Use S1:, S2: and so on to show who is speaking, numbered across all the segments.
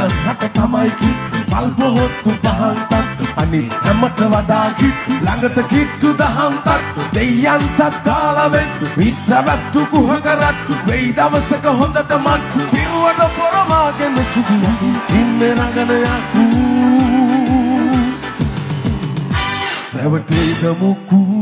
S1: දෙවියන් හට තමයි කිට්ටු පල්පොහොත්තු පහන් තට්ටු අනිත් හැමට වඩා කිට්ටු ළඟට කිට්ටු දහම් තට්ටු දෙයයන්ටත් දාලා වෙට්ටු විත්සවැත්තු කුහක රට්ටු වෙයි දවසක හොඳට මට්ටු පිරුවට පොරමාගෙන සුදු යතු ඉන්නේ නගන යකු රැවටෙයිද මුකු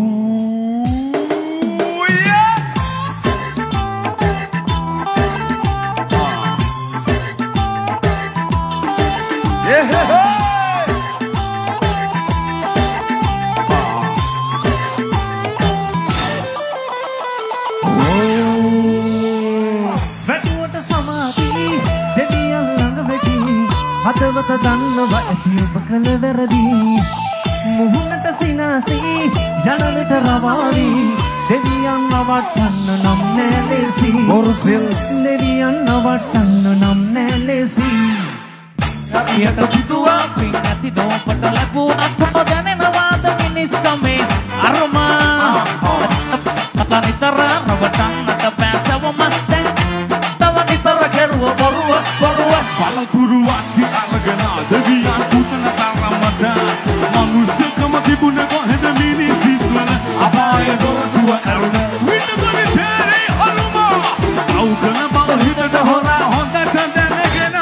S2: හදවත දන්නව ඇති ඔබ කළ වැරදි මුහුණට සිනාසී යන විට රවාවි දෙවියන් නවටන්න නම් නෑ ලේසි
S1: මොරසිල්
S2: දෙවියන් නවටන්න නම් නෑ ලේසි
S3: කවියට පුතුවා පින් ඇති දෝපට ලැබුණත් දැනෙනවාද මිනිස්කමේ අරමා නිතර රවටන්නට පැසවම දැන් තව නිතර කෙරුව බොරුව
S1: පළතුරුවක්ති අරගෙන දෙවියන් පුතන තරමට මනුස්සකම තිබුණ කොහෙද මිනිසිත්වල අපාය දොරටුව ඇරුණ වින්නගොනි තේරේ අරුමා අවුකන බව හිතට හොරා හොඳට දැනගෙන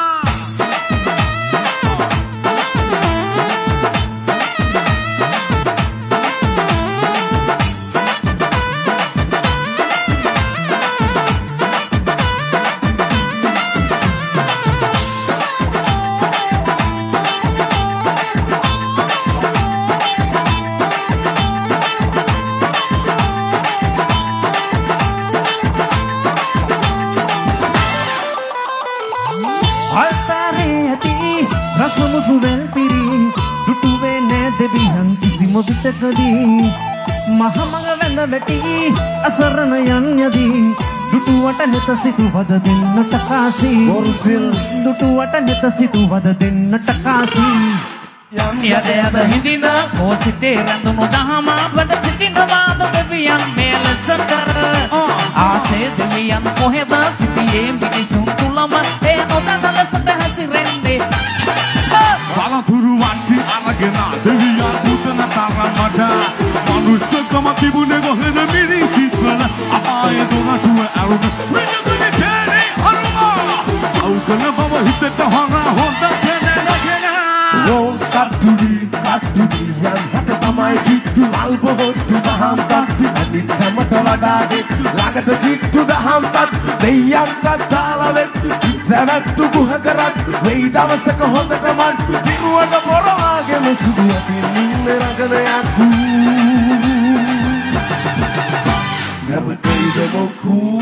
S2: විටකදී මහමග වැඳ වැටි අසරණ යන්නදී දුටුවට නෙත සිටුවද දෙන්නට කාසී
S1: මොරසිල්
S2: දුටුවට නෙත සිටුවද දෙන්නට කාසී
S3: යදයද හිඳින කෝසිතේ රැඳුණු දහම අපට සිටිනවාද දෙවියන් මේ ලෙස කර ආසේ දෙවියන් කොහෙද සිටියේ මිනිසුන් තුලම ඒ නොදන්න ලෙසට හැසිරෙන්නේ
S1: පළතුරුවක්ති අරගෙන දෙවියන් පුතන තරමට මනුස්සකම තිබුණේ කොහෙද මිනිසිත්වල අපාය දොරටුව ඇරුණ වින්නගොනි තේරේ අරුමා අවුකන බව හිතට හොරා හොඳට දැනගෙන කට්ටුඩි යන් හට තමයි කිට්ටු අල්පොහොත්තු දහම් තට්ටු අනිත් හැමට වඩා කිට්ටු ළඟට කිට්ටු දහම් තට්ටු දෙයයන්ටත් දාලා වෙට්ටු සැවැත්තු කුහක රට්ටු වෙයි දවසක හොඳට මට්ටු දිනුවට පොරවාගෙන සුදු යතින් ඉන්නේ රඟන යකු නැවතෙයිද මොකු